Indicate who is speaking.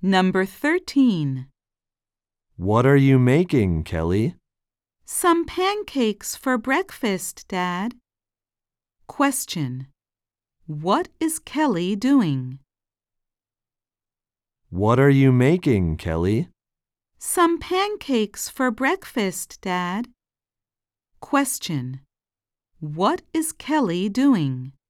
Speaker 1: Number 13.
Speaker 2: What are you making, Kelly?
Speaker 1: Some pancakes for breakfast, Dad. Question. What is Kelly doing?
Speaker 2: What are you making, Kelly?
Speaker 1: Some pancakes for breakfast, Dad. Question. What is Kelly doing?